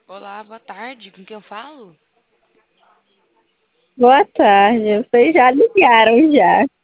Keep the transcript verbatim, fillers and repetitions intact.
Olá, boa tarde. Com quem eu falo? Boa tarde. Vocês já ligaram já.